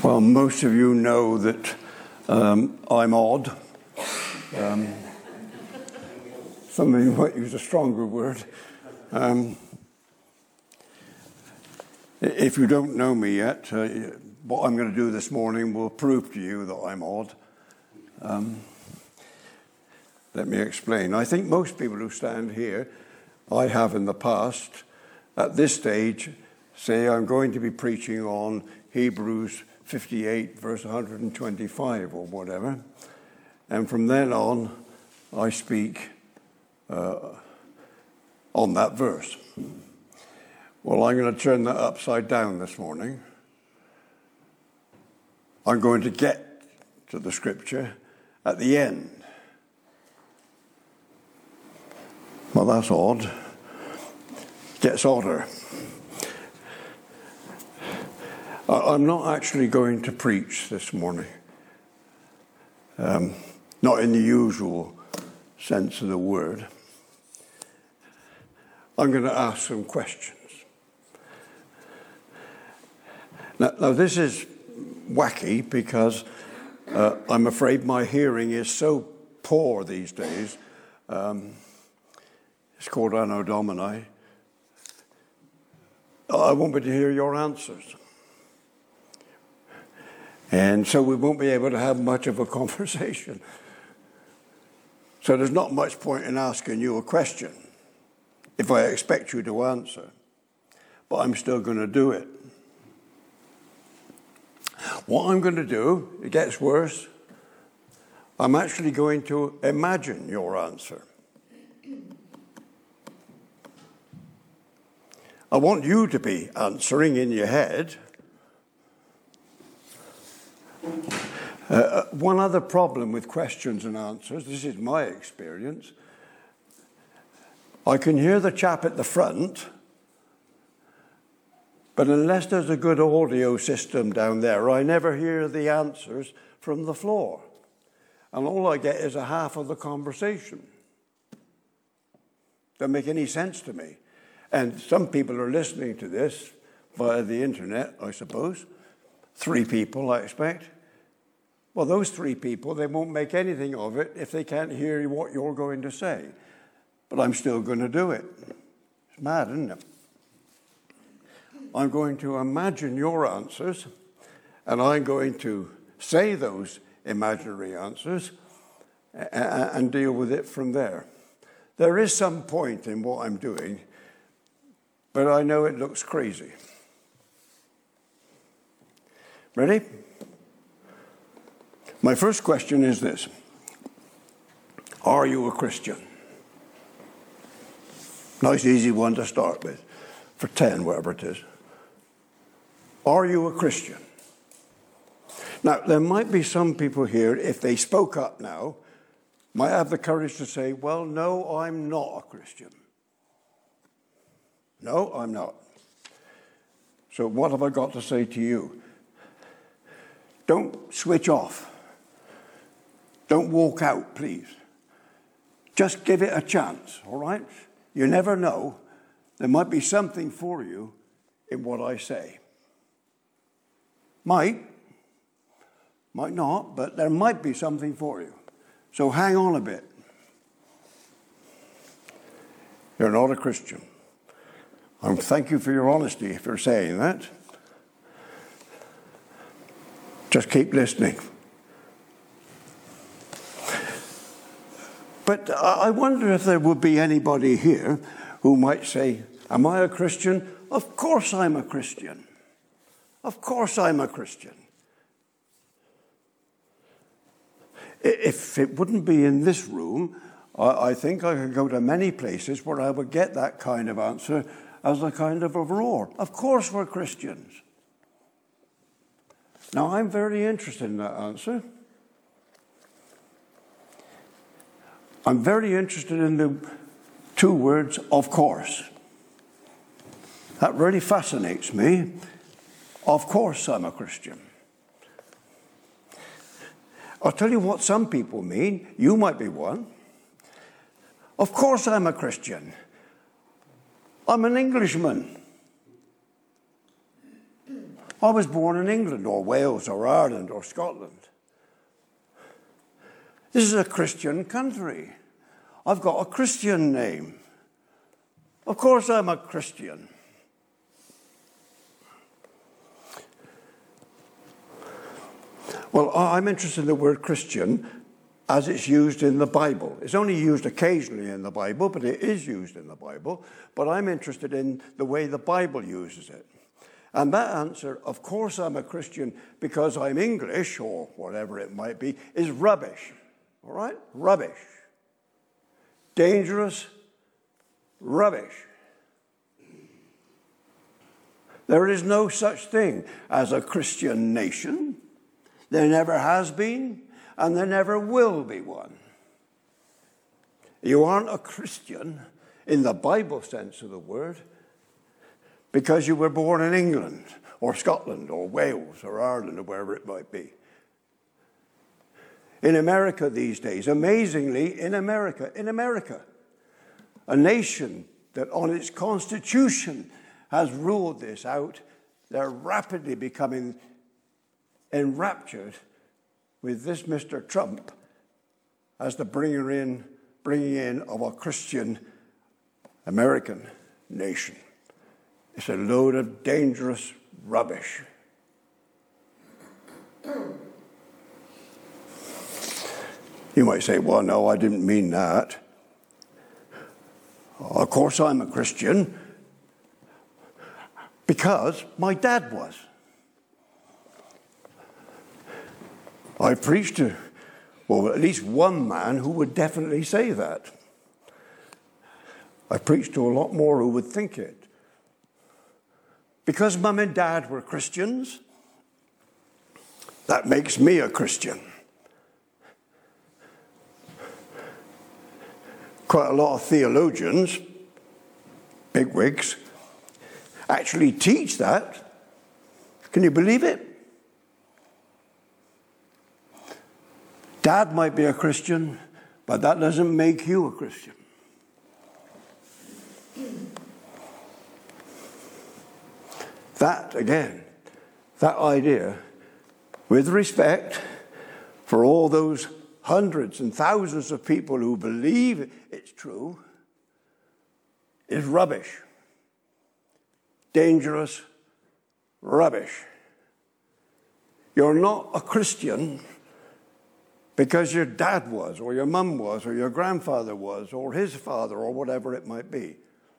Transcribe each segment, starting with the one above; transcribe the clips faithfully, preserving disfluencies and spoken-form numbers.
Well, most of you know that um, I'm odd. Um, some of you might use a stronger word. Um, if you don't know me yet, uh, what I'm going to do this morning will prove to you that I'm odd. Um, let me explain. I think most people who stand here, I have in the past, at this stage, say I'm going to be preaching on Hebrews fifty-eight, verse one hundred twenty-five or whatever. And from then on, I speak uh, on that verse. Well, I'm going to turn that upside down this morning. I'm going to get to the scripture at the end. Well, that's odd. Gets odder. I'm not actually going to preach this morning. Um, not in the usual sense of the word. I'm going to ask some questions. Now, now this is wacky because uh, I'm afraid my hearing is so poor these days. Um, it's called Anno Domini. I won't be able to hear your answers. And so we won't be able to have much of a conversation. So there's not much point in asking you a question if I expect you to answer. But I'm still going to do it. What I'm going to do, it gets worse. I'm actually going to imagine your answer. I want you to be answering in your head. Uh, one other problem with questions and answers, this is my experience. I can hear the chap at the front, but unless there's a good audio system down there, I never hear the answers from the floor. And all I get is a half of the conversation. Doesn't make any sense to me. And some people are listening to this via the internet, I suppose. Three people, I expect. Well, those three people, they won't make anything of it if they can't hear what you're going to say. But I'm still going to do it. It's mad, isn't it? I'm going to imagine your answers, and I'm going to say those imaginary answers and deal with it from there. There is some point in what I'm doing, but I know it looks crazy. Ready? My first question is this. Are you a Christian? Nice, easy one to start with. For ten, whatever it is. Are you a Christian? Now, there might be some people here, if they spoke up now, might have the courage to say, well, no, I'm not a Christian. No, I'm not. So what have I got to say to you? Don't switch off. Don't walk out, please. Just give it a chance, all right? You never know. There might be something for you in what I say. Might. Might not, but there might be something for you. So hang on a bit. You're not a Christian. Um, thank you for your honesty if you're saying that. Just keep listening. But I wonder if there would be anybody here who might say, am I a Christian? Of course I'm a Christian. Of course I'm a Christian. If it wouldn't be in this room, I think I could go to many places where I would get that kind of answer as a kind of a roar. Of course we're Christians. Now, I'm very interested in that answer. I'm very interested in the two words, of course. That really fascinates me. Of course I'm a Christian. I'll tell you what some people mean. You might be one. Of course I'm a Christian. I'm an Englishman. I was born in England or Wales or Ireland or Scotland. This is a Christian country. I've got a Christian name. Of course I'm a Christian. Well, I'm interested in the word Christian as it's used in the Bible. It's only used occasionally in the Bible, but it is used in the Bible. But I'm interested in the way the Bible uses it. And that answer, of course I'm a Christian because I'm English, or whatever it might be, is rubbish. All right? Rubbish. Dangerous rubbish. There is no such thing as a Christian nation. There never has been, and there never will be one. You aren't a Christian in the Bible sense of the word because you were born in England or Scotland or Wales or Ireland or wherever it might be. In America these days, amazingly, in America, in America, a nation that on its constitution has ruled this out, they're rapidly becoming enraptured with this Mister Trump as the bringer in, bringing in of a Christian American nation. It's a load of dangerous rubbish. You might say, well, no, I didn't mean that. Of course I'm a Christian because my dad was. I preached to, well, at least one man who would definitely say that. I preached to a lot more who would think it. Because Mum and Dad were Christians, that makes me a Christian. Quite a lot of theologians, bigwigs, actually teach that. Can you believe it? Dad might be a Christian, but that doesn't make you a Christian. That, again, that idea, with respect for all those hundreds and thousands of people who believe it's true, is rubbish. Dangerous rubbish. You're not a Christian because your dad was, or your mum was, or your grandfather was, or his father, or whatever it might be.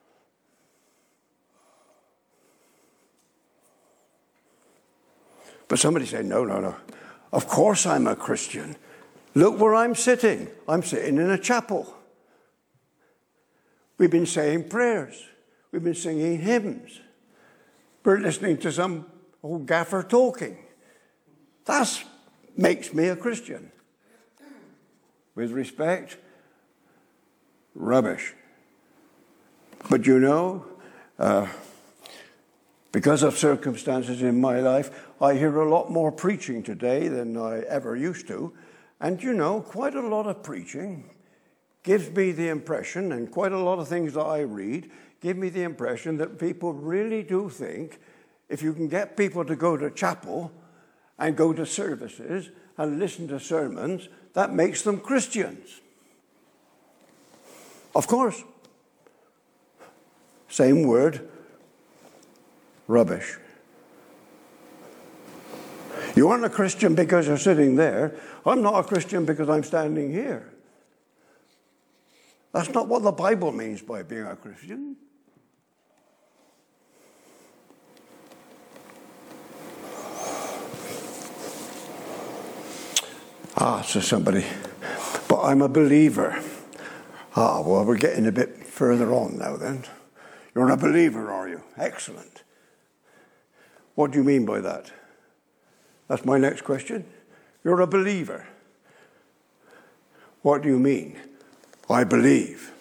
But somebody said, no, no, no. Of course I'm a Christian. Look where I'm sitting. I'm sitting in a chapel. We've been saying prayers. We've been singing hymns. We're listening to some old gaffer talking. That makes me a Christian. With respect, rubbish. But you know, uh, because of circumstances in my life, I hear a lot more preaching today than I ever used to. And you know, quite a lot of preaching gives me the impression, and quite a lot of things that I read, give me the impression that people really do think if you can get people to go to chapel and go to services and listen to sermons, that makes them Christians. Of course. Same word, rubbish. You aren't a Christian because you're sitting there. I'm not a Christian because I'm standing here. That's not what the Bible means by being a Christian. Ah, says somebody, but I'm a believer. Ah, well, we're getting a bit further on now then. You're a believer, are you? Excellent. What do you mean by that? That's my next question. You're a believer. What do you mean? I believe.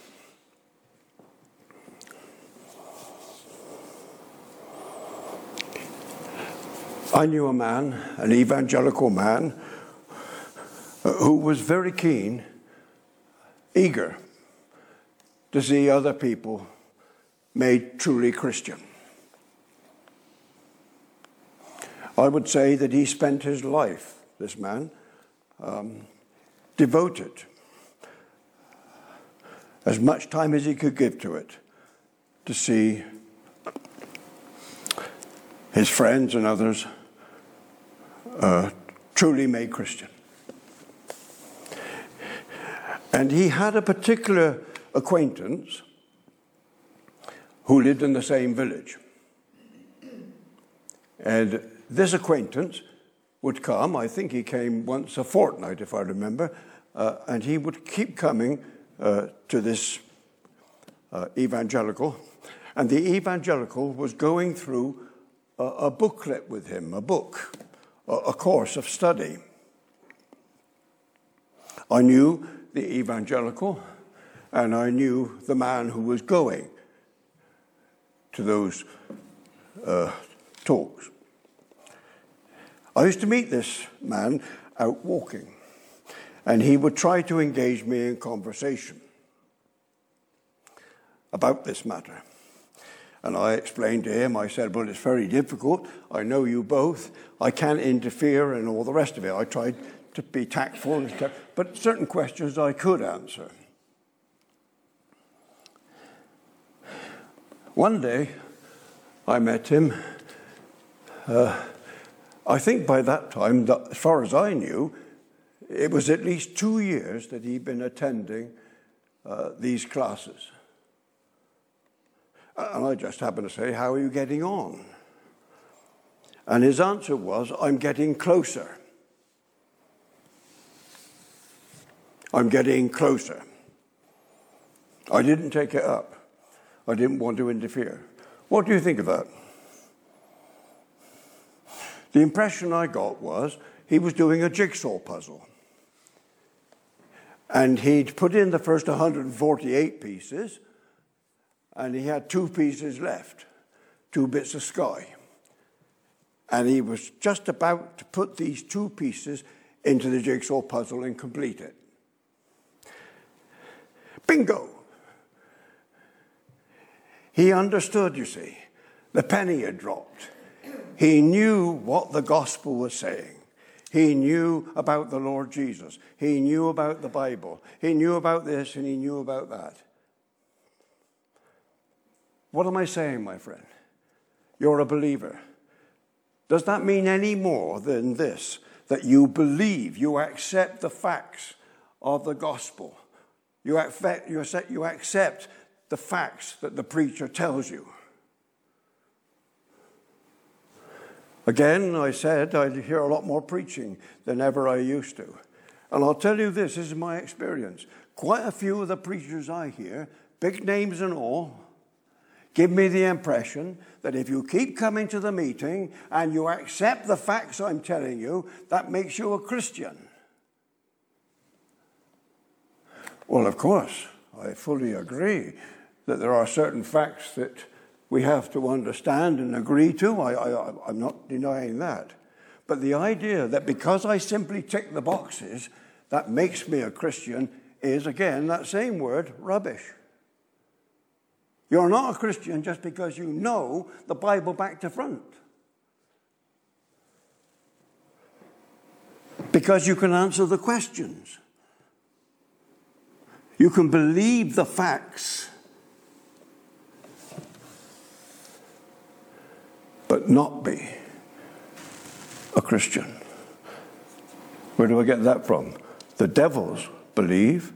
I knew a man, an evangelical man, who was very keen, eager to see other people made truly Christian. I would say that he spent his life, this man, um, devoted as much time as he could give to it to see his friends and others uh, truly made Christian. And he had a particular acquaintance who lived in the same village. And this acquaintance would come, I think he came once a fortnight, if I remember, uh, and he would keep coming uh, to this uh, evangelical. And the evangelical was going through a, a booklet with him, a book, a, a course of study. I knew the evangelical, and I knew the man who was going to those uh, talks. I used to meet this man out walking, and he would try to engage me in conversation about this matter. And I explained to him, I said, well, it's very difficult. I know you both. I can't interfere and all the rest of it. I tried to be tactful, but certain questions I could answer. One day, I met him. Uh, I think by that time, that, as far as I knew, it was at least two years that he'd been attending uh, these classes. And I just happened to say, how are you getting on? And his answer was, I'm getting closer. I'm getting closer. I didn't take it up. I didn't want to interfere. What do you think of that? The impression I got was he was doing a jigsaw puzzle. And he'd put in the first one hundred forty-eight pieces, and he had two pieces left, two bits of sky. And he was just about to put these two pieces into the jigsaw puzzle and complete it. Bingo! He understood, you see. The penny had dropped. He knew what the gospel was saying. He knew about the Lord Jesus. He knew about the Bible. He knew about this and he knew about that. What am I saying, my friend? You're a believer. Does that mean any more than this? That you believe, you accept the facts of the gospel. You accept, you accept, you accept the facts that the preacher tells you. Again, I said I hear a lot more preaching than ever I used to. And I'll tell you this, this is my experience. Quite a few of the preachers I hear, big names and all, give me the impression that if you keep coming to the meeting and you accept the facts I'm telling you, that makes you a Christian. Well, of course, I fully agree that there are certain facts that we have to understand and agree to. I, I, I'm not denying that. But the idea that because I simply tick the boxes, that makes me a Christian is, again, that same word, rubbish. You're not a Christian just because you know the Bible back to front. Because you can answer the questions. You can believe the facts, but not be a Christian. Where do I get that from? The devils believe.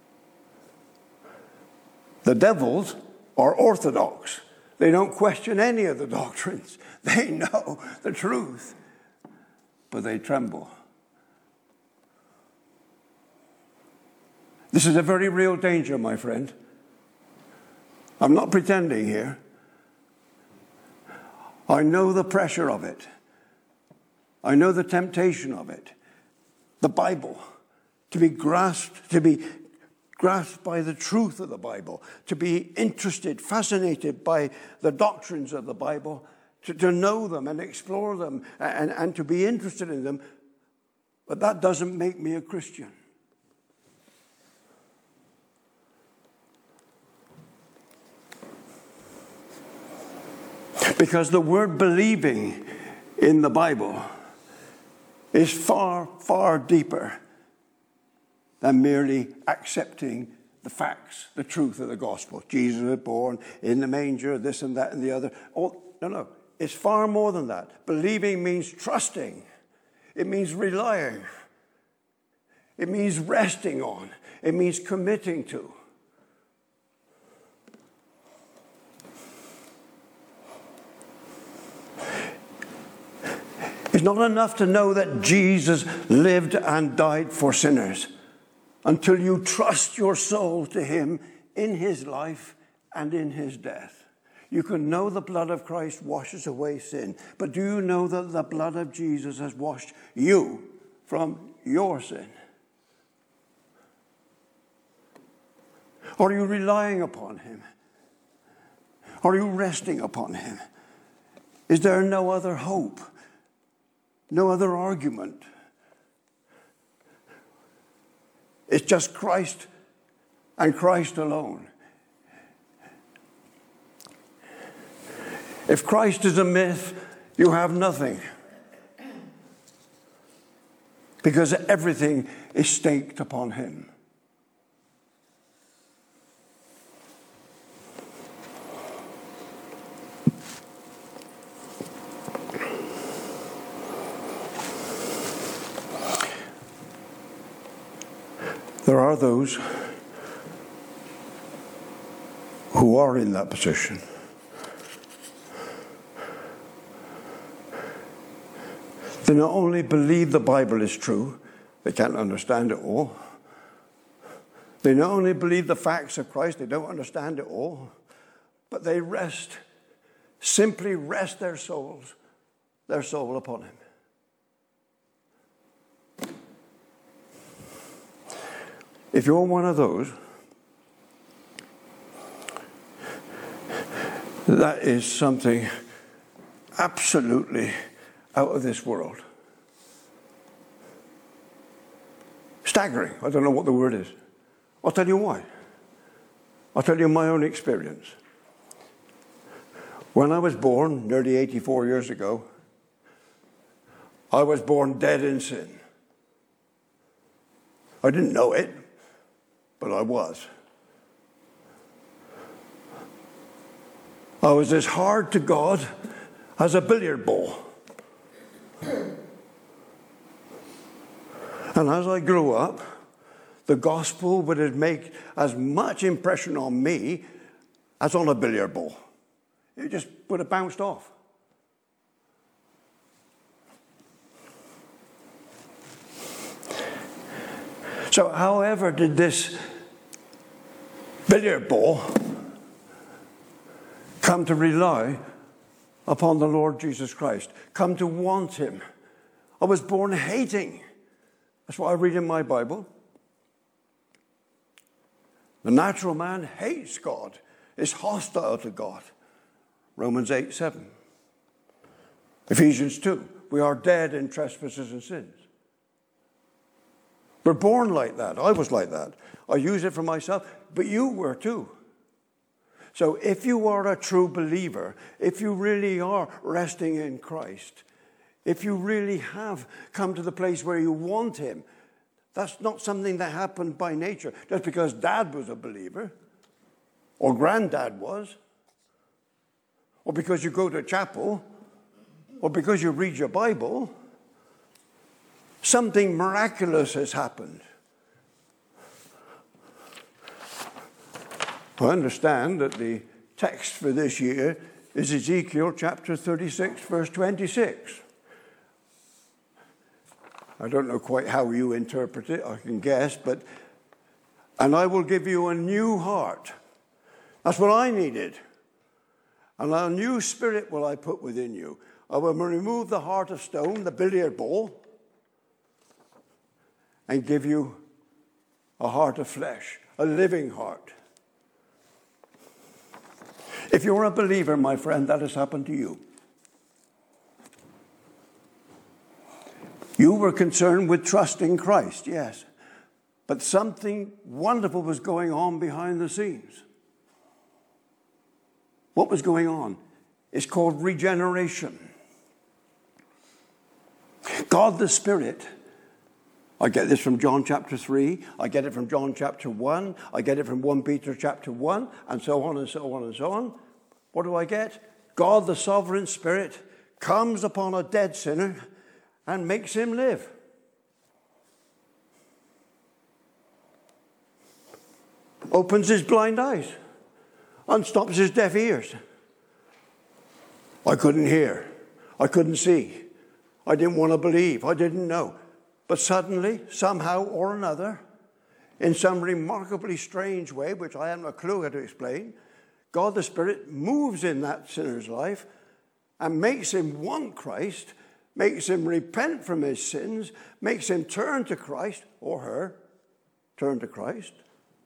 The devils are orthodox. They don't question any of the doctrines. They know the truth, but they tremble. This is a very real danger, my friend. I'm not pretending here. I know the pressure of it. I know the temptation of it. The Bible, to be grasped, to be grasped by the truth of the Bible, to be interested, fascinated by the doctrines of the Bible, to, to know them and explore them and, and to be interested in them. But that doesn't make me a Christian. Because the word believing in the Bible is far, far deeper than merely accepting the facts, the truth of the gospel. Jesus was born in the manger, this and that and the other. Oh, no, no. It's far more than that. Believing means trusting. It means relying. It means resting on. It means committing to. It's not enough to know that Jesus lived and died for sinners until you trust your soul to him in his life and in his death. You can know the blood of Christ washes away sin, but do you know that the blood of Jesus has washed you from your sin? Are you relying upon him? Are you resting upon him? Is there no other hope? No other argument? It's just Christ and Christ alone. If Christ is a myth, you have nothing. Because everything is staked upon him. There are those who are in that position. They not only believe the Bible is true, they can't understand it all. They not only believe the facts of Christ, they don't understand it all, but they rest, simply rest their souls, their soul upon him. If you're one of those, that is something absolutely out of this world. Staggering. I don't know what the word is. I'll tell you why. I'll tell you my own experience. When I was born, nearly eighty-four years ago, I was born dead in sin. I didn't know it, but I was. I was as hard to God as a billiard ball. And as I grew up, the gospel would make as much impression on me as on a billiard ball. It just would have bounced off. So however did this billiard ball come to rely upon the Lord Jesus Christ, come to want him? I was born hating. That's what I read in my Bible. The natural man hates God, is hostile to God. Romans eight seven. Ephesians two. We are dead in trespasses and sins. We're born like that. I was like that. I use it for myself, but you were too. So if you are a true believer, if you really are resting in Christ, if you really have come to the place where you want him, that's not something that happened by nature. Just because Dad was a believer, or Granddad was, or because you go to chapel, or because you read your Bible, something miraculous has happened. I understand that the text for this year is Ezekiel chapter thirty-six, verse twenty-six. I don't know quite how you interpret it, I can guess, but, and I will give you a new heart. That's what I needed. And a new spirit will I put within you. I will remove the heart of stone, the billiard ball, and give you a heart of flesh, a living heart. If you're a believer, my friend, that has happened to you. You were concerned with trusting Christ, yes. But something wonderful was going on behind the scenes. What was going on? It's called regeneration. God the Spirit. I get this from John chapter three. I get it from John chapter one. I get it from First Peter chapter one, and so on and so on and so on. What do I get? God the sovereign Spirit comes upon a dead sinner and makes him live. Opens his blind eyes, unstops his deaf ears. I couldn't hear. I couldn't see. I didn't want to believe. I didn't know. But suddenly, somehow or another, in some remarkably strange way, which I haven't a clue how to explain, God the Spirit moves in that sinner's life and makes him want Christ, makes him repent from his sins, makes him turn to Christ, or her, turn to Christ,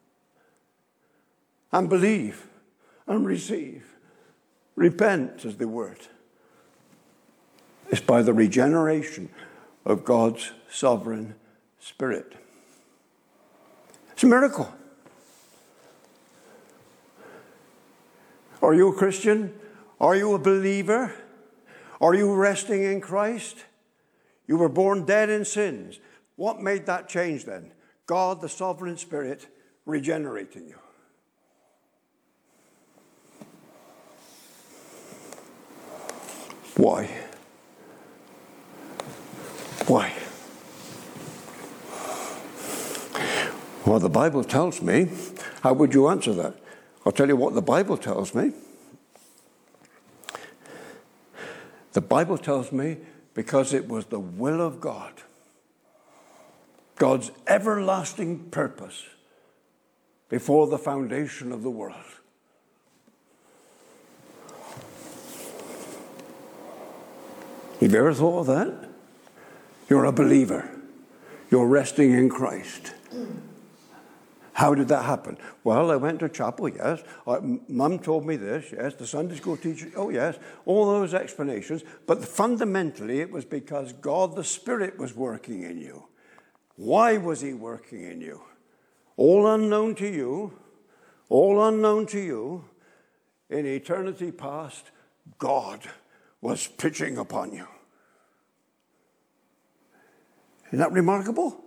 and believe and receive. Repent is the word. It's by the regeneration of God's sovereign Spirit. It's a miracle. Are you a Christian? Are you a believer? Are you resting in Christ? You were born dead in sins. What made that change then? God, the sovereign Spirit, regenerating you. Why? Why? Well, the Bible tells me. How would you answer that? I'll tell you what the Bible tells me. The Bible tells me because it was the will of God, God's everlasting purpose before the foundation of the world. Have you ever thought of that? You're a believer. You're resting in Christ. How did that happen? Well, I went to chapel, yes. I, Mum told me this, yes. The Sunday school teacher, oh yes. All those explanations. But fundamentally, it was because God the Spirit was working in you. Why was he working in you? All unknown to you, all unknown to you, in eternity past, God was pitching upon you. Isn't that remarkable?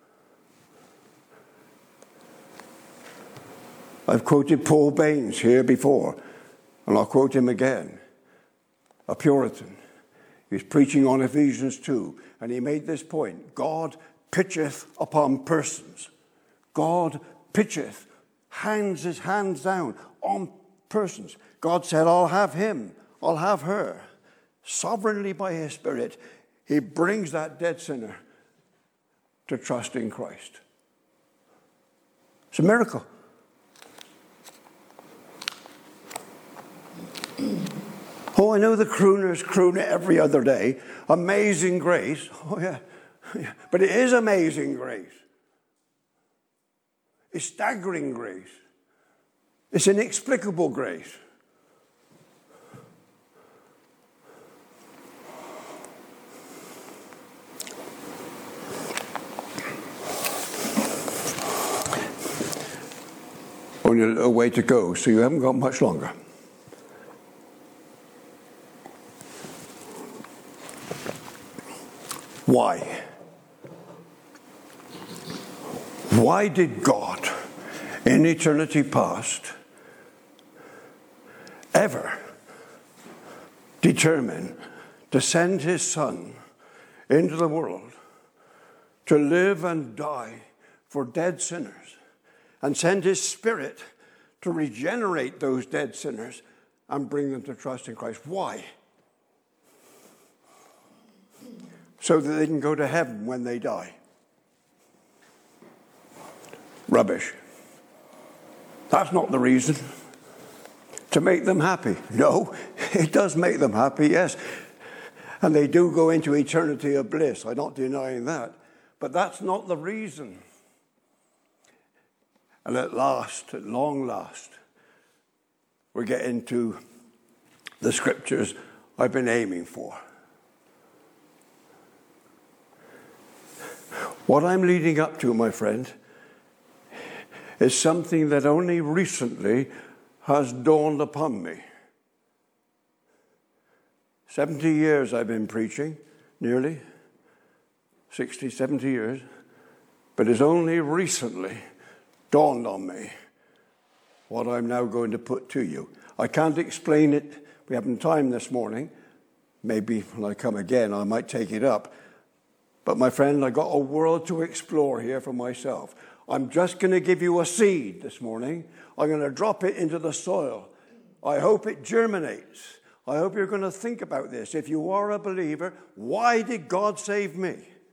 I've quoted Paul Baines here before, and I'll quote him again. A Puritan. He was preaching on Ephesians two, and he made this point. God pitcheth upon persons. God pitcheth, hands his hands down on persons. God said, I'll have him, I'll have her. Sovereignly by his Spirit, he brings that dead sinner to trust in Christ. It's a miracle. Oh, I know the crooners croon it every other day. Amazing grace. Oh, yeah. yeah. But it is amazing grace. It's staggering grace. It's inexplicable grace. Only a little way to go, so you haven't got much longer. Why? Why did God, in eternity past, ever determine to send his Son into the world to live and die for dead sinners, and send his Spirit to regenerate those dead sinners and bring them to trust in Christ? Why? So that they can go to heaven when they die. Rubbish. That's not the reason. To make them happy. No, it does make them happy, yes. And they do go into eternity of bliss. I'm not denying that. But that's not the reason. And at last, at long last, we're getting to the scriptures I've been aiming for. What I'm leading up to, my friend, is something that only recently has dawned upon me. Seventy years I've been preaching, nearly. sixty, seventy years, but it's only recently dawned on me what I'm now going to put to you. I can't explain it. We haven't time this morning. Maybe when I come again, I might take it up. But my friend, I got a world to explore here for myself. I'm just going to give you a seed this morning. I'm going to drop it into the soil. I hope it germinates. I hope you're going to think about this. If you are a believer, why did God save me?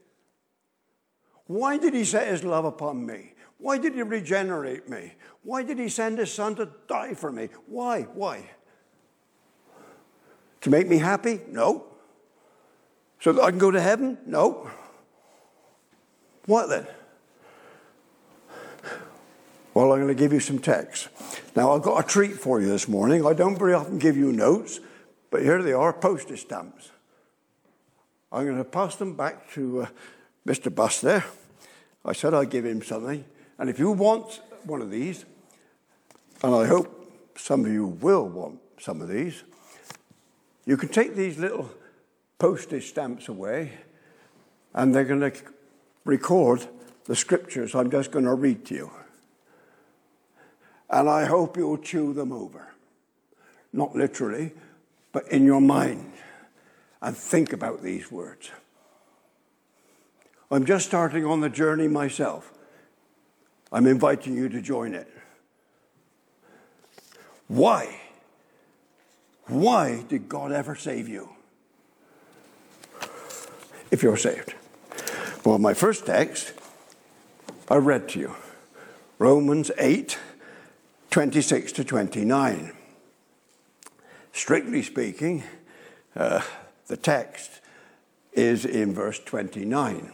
Why did he set his love upon me? Why did he regenerate me? Why did he send his son to die for me? Why? Why? To make me happy? No. So that I can go to heaven? No. What then? Well, I'm going to give you some text. Now, I've got a treat for you this morning. I don't very often give you notes, but here they are, postage stamps. I'm going to pass them back to uh, Mister Buss there. I said I'd give him something. And if you want one of these, and I hope some of you will want some of these, you can take these little postage stamps away, and they're going to record the scriptures I'm just going to read to you. And I hope you'll chew them over. Not literally, but in your mind. And think about these words. I'm just starting on the journey myself. I'm inviting you to join it. Why? Why did God ever save you? If you're saved. Well, my first text, I read to you. Romans eight, twenty-six to twenty-nine. Strictly speaking, uh, the text is in verse twenty-nine.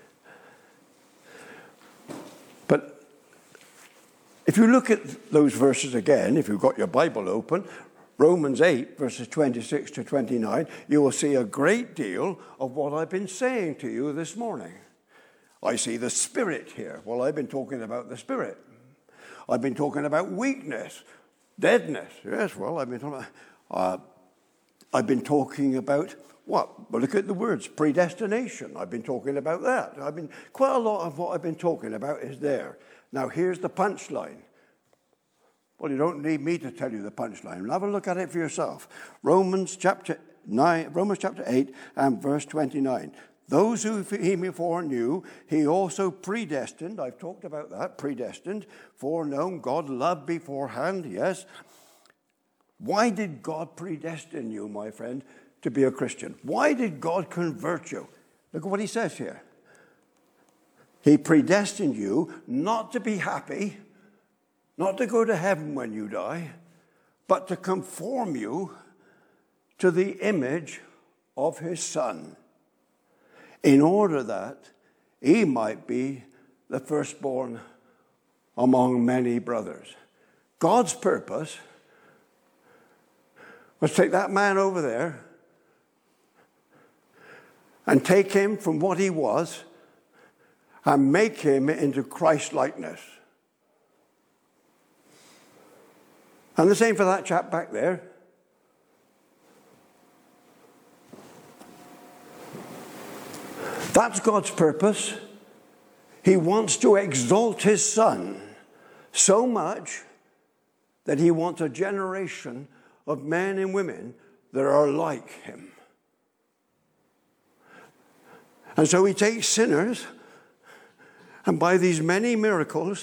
But if you look at those verses again, if you've got your Bible open, Romans eight, verses twenty-six to twenty-nine, you will see a great deal of what I've been saying to you this morning. I see the Spirit here. Well, I've been talking about the Spirit. I've been talking about weakness, deadness. Yes, well, I've been talking about, uh, I've been talking about what? Well, look at the words, predestination. I've been talking about that. I've been quite a lot of what I've been talking about is there. Now, here's the punchline. Well, you don't need me to tell you the punchline. Have a look at it for yourself. Romans chapter nine, Romans chapter eight and verse twenty-nine. Those who he foreknew, he also predestined. I've talked about that, predestined, foreknown, God loved beforehand, yes. Why did God predestine you, my friend, to be a Christian? Why did God convert you? Look at what he says here. He predestined you not to be happy, not to go to heaven when you die, but to conform you to the image of his Son, in order that he might be the firstborn among many brothers. God's purpose was take that man over there and take him from what he was and make him into Christ-likeness. And the same for that chap back there. That's God's purpose. He wants to exalt his Son so much that he wants a generation of men and women that are like him. And so he takes sinners, and by these many miracles,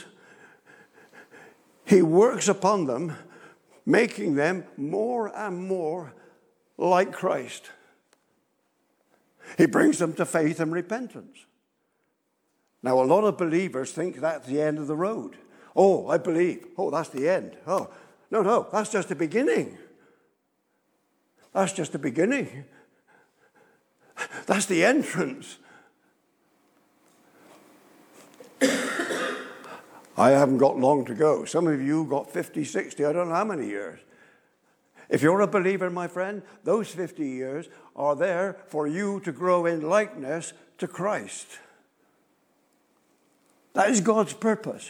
he works upon them, making them more and more like Christ. He brings them to faith and repentance. Now, a lot of believers think that's the end of the road. Oh, I believe. Oh, that's the end. Oh, no, no, that's just the beginning. That's just the beginning. That's the entrance. I haven't got long to go. Some of you got fifty, sixty, I don't know how many years. If you're a believer, my friend, those fifty years are there for you to grow in likeness to Christ. That is God's purpose.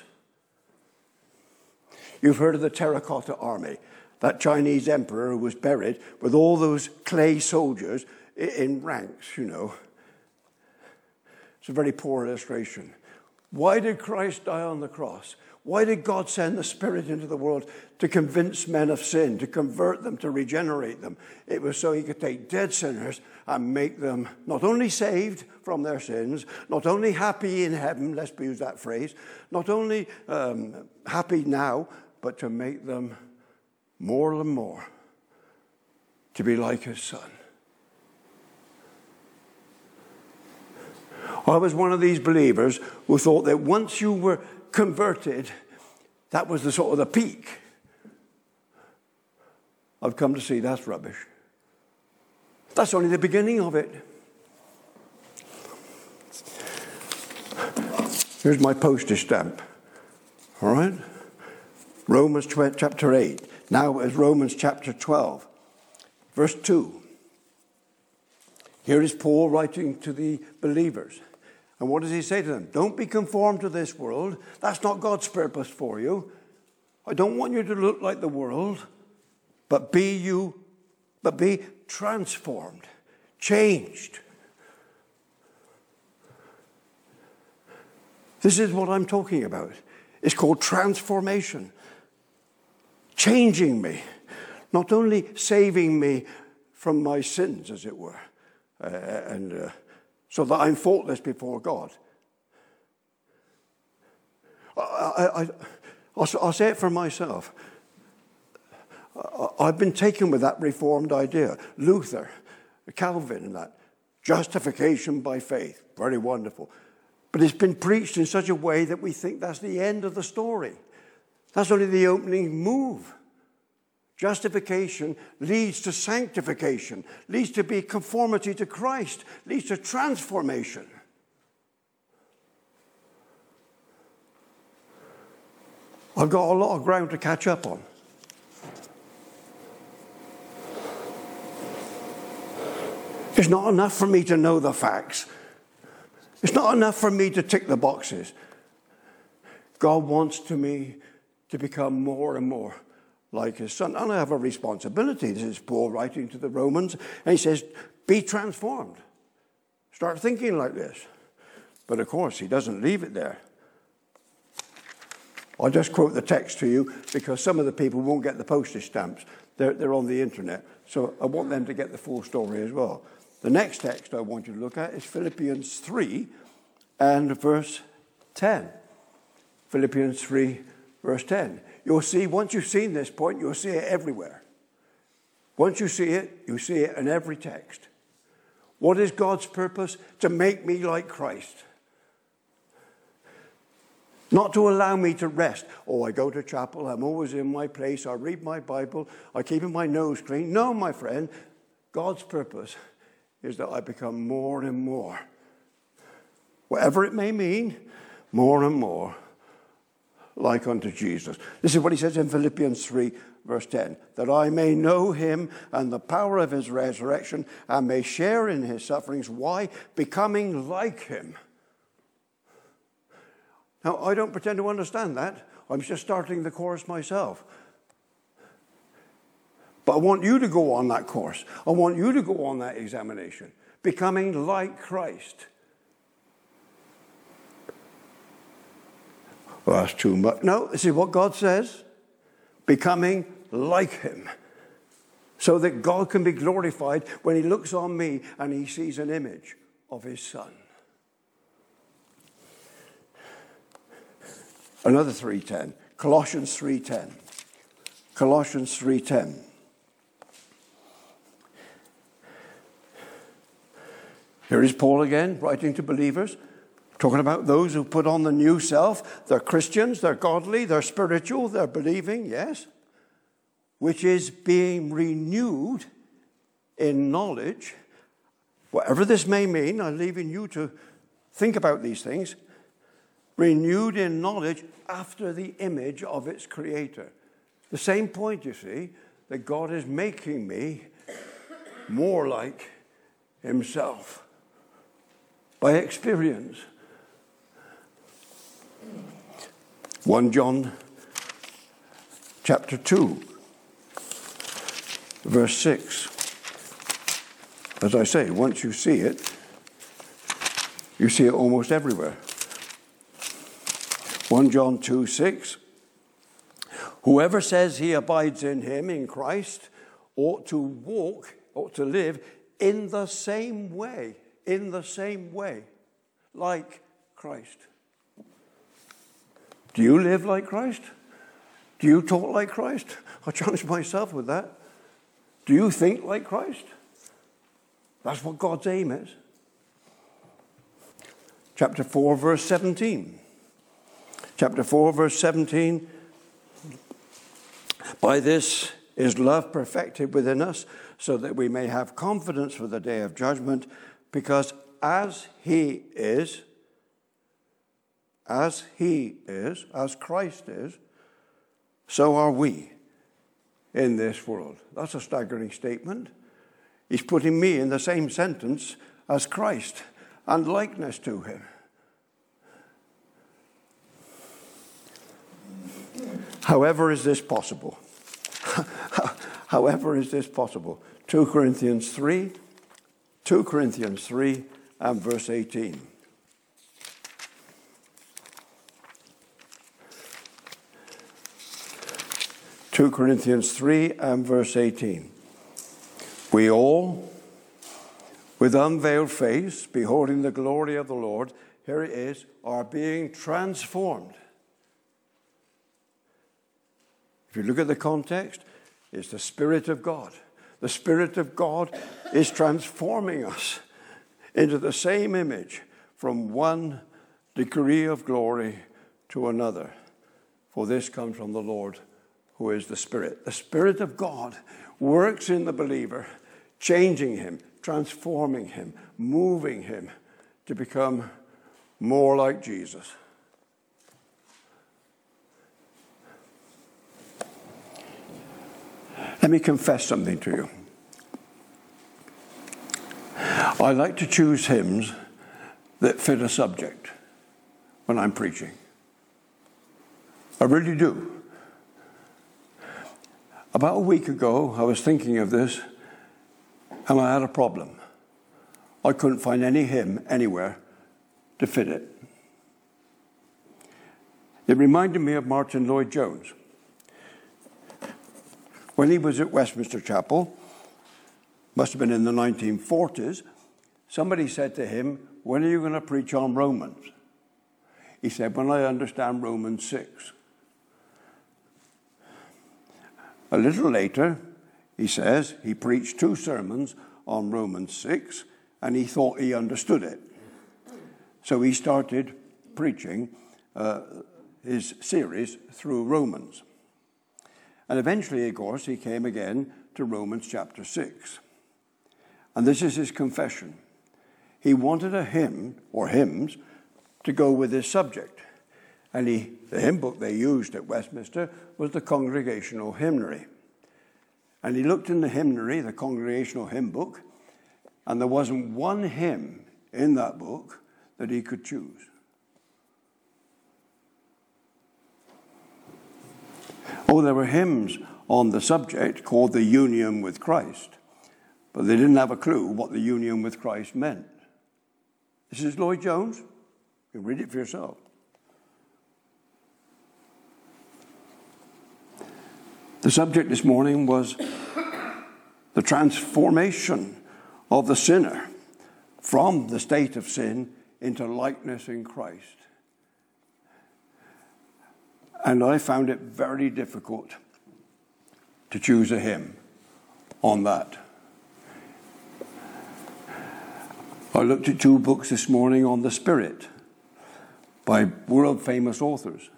You've heard of the Terracotta Army, that Chinese emperor who was buried with all those clay soldiers in ranks, you know. It's a very poor illustration. Why did Christ die on the cross? Why did God send the Spirit into the world? To convince men of sin, to convert them, to regenerate them. It was so he could take dead sinners and make them not only saved from their sins, not only happy in heaven, let's use that phrase, not only um, happy now, but to make them more and more to be like his Son. I was one of these believers who thought that once you were converted, that was the sort of the peak. I've come to see that's rubbish. That's only the beginning of it. Here's my postage stamp. All right? Romans chapter eight. Now is Romans chapter twelve, verse two. Here is Paul writing to the believers. And what does he say to them? Don't be conformed to this world. That's not God's purpose for you. I don't want you to look like the world, but be you, but be transformed, changed. This is what I'm talking about. It's called transformation. Changing me. Not only saving me from my sins, as it were, uh, and uh, so that I'm faultless before God. I, I, I, I'll, I'll say it for myself. I, I've been taken with that Reformed idea. Luther, Calvin, and that. Justification by faith. Very wonderful. But it's been preached in such a way that we think that's the end of the story. That's only the opening move. Justification leads to sanctification, leads to be conformity to Christ, leads to transformation. I've got a lot of ground to catch up on. It's not enough for me to know the facts. It's not enough for me to tick the boxes. God wants to me to become more and more like his Son. And I have a responsibility. This is Paul writing to the Romans. And he says, be transformed. Start thinking like this. But of course, he doesn't leave it there. I'll just quote the text to you because some of the people won't get the postage stamps. They're, they're on the internet. So I want them to get the full story as well. The next text I want you to look at is Philippians three and verse ten. Philippians three, verse ten. You'll see, once you've seen this point, you'll see it everywhere. Once you see it, you see it in every text. What is God's purpose? To make me like Christ. Not to allow me to rest. Oh, I go to chapel, I'm always in my place, I read my Bible, I keep my nose clean. No, my friend, God's purpose is that I become more and more, whatever it may mean, more and more like unto Jesus. This is what he says in Philippians three, verse ten. That I may know him and the power of his resurrection and may share in his sufferings. Why? Becoming like him. Now, I don't pretend to understand that. I'm just starting the course myself. But I want you to go on that course. I want you to go on that examination. Becoming like Christ. Well, that's too much. No, this is what God says. Becoming like him. So that God can be glorified when he looks on me and he sees an image of his Son. Another three ten. Colossians three ten. Colossians three ten. Here is Paul again, writing to believers. Talking about those who put on the new self. They're Christians, they're godly, they're spiritual, they're believing, yes. Which is being renewed in knowledge. Whatever this may mean, I'm leaving you to think about these things. Renewed in knowledge after the image of its creator. The same point, you see, that God is making me more like himself. By experience. First John chapter two, verse six. As I say, once you see it, You see it almost everywhere. First John two six. Whoever says he abides in him, in Christ, ought to walk, ought to live in the same way, in the same way, like Christ. Do you live like Christ? Do you talk like Christ? I challenge myself with that. Do you think like Christ? That's what God's aim is. Chapter four, verse seventeen. Chapter four, verse seventeen. By this is love perfected within us, so that we may have confidence for the day of judgment, because as he is, as he is, as Christ is, so are we in this world. That's a staggering statement. He's putting me in the same sentence as Christ and likeness to him. However is this possible? However is this possible? Second Corinthians three, Second Corinthians three and verse eighteen. Second Corinthians three and verse eighteen. We all, with unveiled face, beholding the glory of the Lord, here it is, are being transformed. If you look at the context, it's the Spirit of God. The Spirit of God is transforming us into the same image from one degree of glory to another. For this comes from the Lord, who is the Spirit. The Spirit of God works in the believer, changing him, transforming him, moving him to become more like Jesus. Let me confess something to you. I like to choose hymns that fit a subject when I'm preaching. I really do. About a week ago, I was thinking of this, and I had a problem. I couldn't find any hymn anywhere to fit it. It reminded me of Martin Lloyd-Jones. When he was at Westminster Chapel, must have been in the nineteen forties, somebody said to him, when are you going to preach on Romans? He said, when I understand Romans six. A little later, he says, he preached two sermons on Romans six, and he thought he understood it. So he started preaching uh, his series through Romans. And eventually, of course, he came again to Romans chapter six. And this is his confession. He wanted a hymn, or hymns, to go with his subject. And he, the hymn book they used at Westminster was the Congregational Hymnary. And he looked in the hymnary, the Congregational Hymn Book, and there wasn't one hymn in that book that he could choose. Oh, there were hymns on the subject called the Union with Christ, but they didn't have a clue what the union with Christ meant. This is Lloyd-Jones. You can read it for yourself. The subject this morning was the transformation of the sinner from the state of sin into likeness in Christ. And I found it very difficult to choose a hymn on that. I looked at two books this morning on the Spirit by world-famous authors.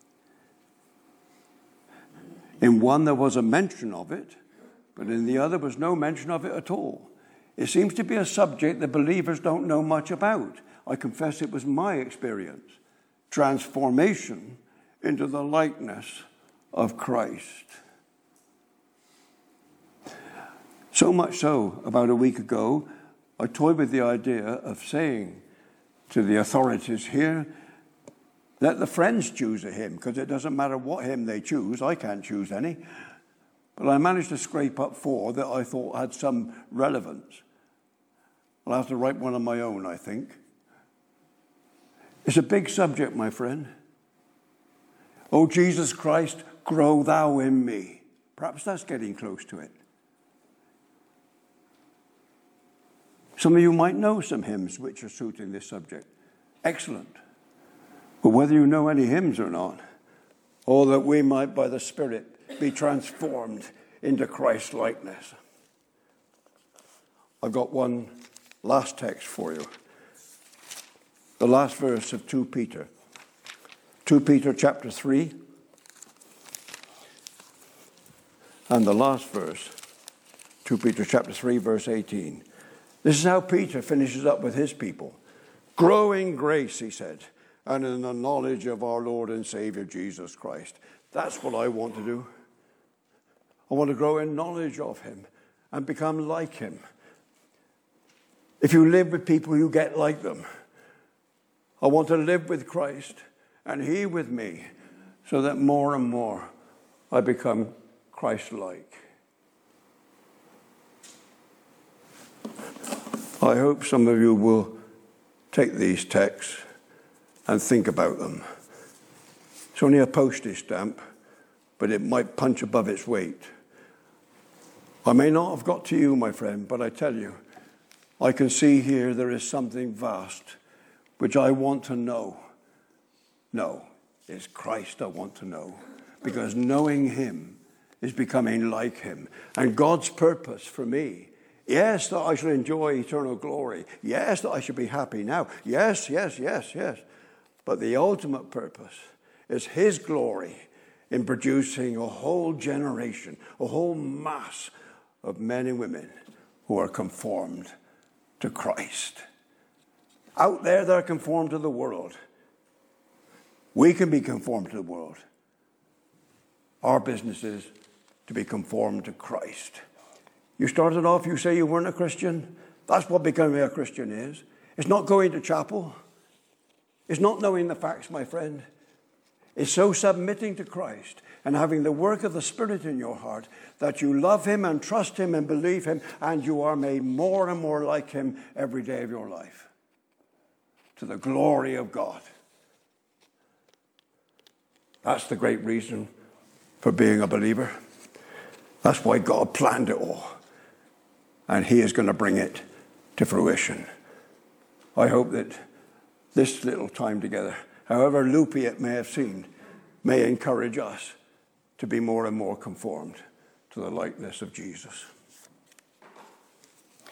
In one there was a mention of it, but in the other was no mention of it at all. It seems to be a subject that believers don't know much about. I confess it was my experience. Transformation into the likeness of Christ. So much so, about a week ago, I toyed with the idea of saying to the authorities here, let the friends choose a hymn, because it doesn't matter what hymn they choose. I can't choose any. But I managed to scrape up four that I thought had some relevance. I'll have to write one of my own, I think. It's a big subject, my friend. Oh, Jesus Christ, grow thou in me. Perhaps that's getting close to it. Some of you might know some hymns which are suiting this subject. Excellent. But whether you know any hymns or not, oh, that we might by the Spirit be transformed into Christ's likeness. I've got one last text for you. The last verse of Second Peter. Second Peter chapter three. And the last verse, Second Peter chapter three, verse eighteen. This is how Peter finishes up with his people. Grow in grace, he said, and in the knowledge of our Lord and Savior Jesus Christ. That's what I want to do. I want to grow in knowledge of him and become like him. If you live with people, you get like them. I want to live with Christ and he with me so that more and more I become Christ-like. I hope some of you will take these texts and think about them. It's only a postage stamp, but it might punch above its weight. I may not have got to you, my friend, but I tell you, I can see here there is something vast which I want to know. No, it's Christ I want to know, because knowing him is becoming like him. And God's purpose for me, yes, that I shall enjoy eternal glory. Yes, that I shall be happy now. Yes, yes, yes, yes. But the ultimate purpose is his glory in producing a whole generation, a whole mass of men and women who are conformed to Christ. Out there, they're conformed to the world. We can be conformed to the world. Our business is to be conformed to Christ. You started off, you say you weren't a Christian. That's what becoming a Christian is. It's not going to chapel. It's not knowing the facts, my friend. It's so submitting to Christ and having the work of the Spirit in your heart that you love him and trust him and believe him, and you are made more and more like him every day of your life, to the glory of God. That's the great reason for being a believer. That's why God planned it all. And he is going to bring it to fruition. I hope that this little time together, however loopy it may have seemed, may encourage us to be more and more conformed to the likeness of Jesus.